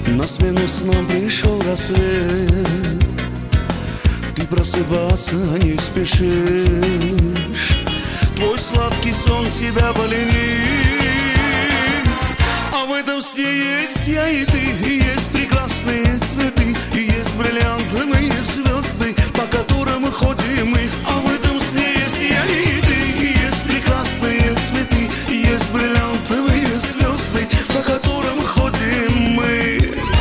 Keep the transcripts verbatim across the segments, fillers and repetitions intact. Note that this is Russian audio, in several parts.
На смену снам пришел рассвет. Ты просыпаться не спешишь. Твой сладкий сон тебя поленит. А в этом сне есть я и ты, и есть прекрасные цветы, и есть бриллианты, мы есть звезды, по которым ходим мы. А в этом сне есть я и ты, и есть прекрасные цветы, и есть бриллианты, мы есть звезды, по которым ходим мы.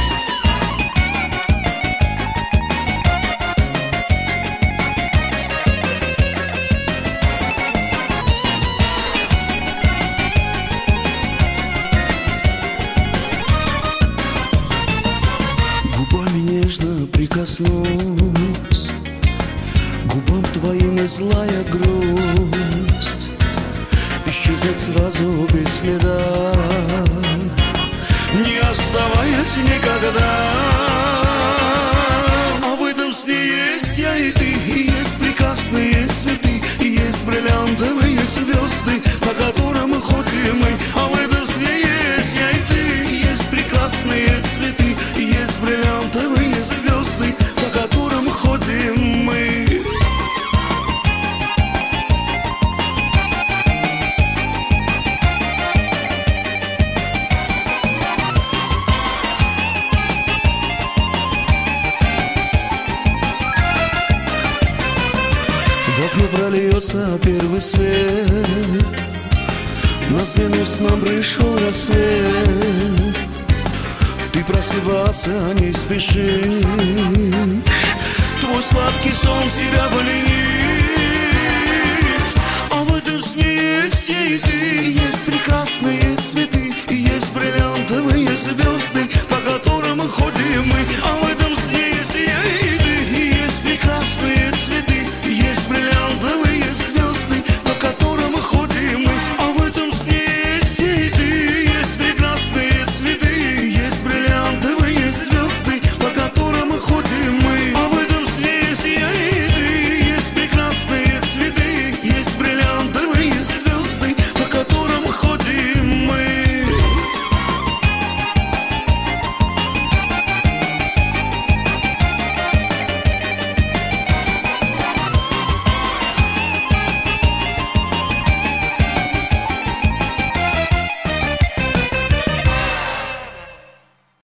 Губами нежно прикоснусь, губам твоим и злая грусть исчезнет сразу без следа, не оставаясь никогда. А в этом сне есть я и ты, и есть прекрасные цветы, и есть бриллиантовые звезды, по которым мы ходим мы. А в этом сне есть я и ты, и есть прекрасные цветы, и есть бриллиантовые звезды, по которым ходим мы. Вокруг прольется первый свет, на смену снам пришел рассвет. Ты просыпаться не спешишь, твой сладкий сон тебя поленит. А в этом сне есть я и ты, и есть прекрасные цветы, и есть бриллиантовые звезды, по которым мы ходим мы.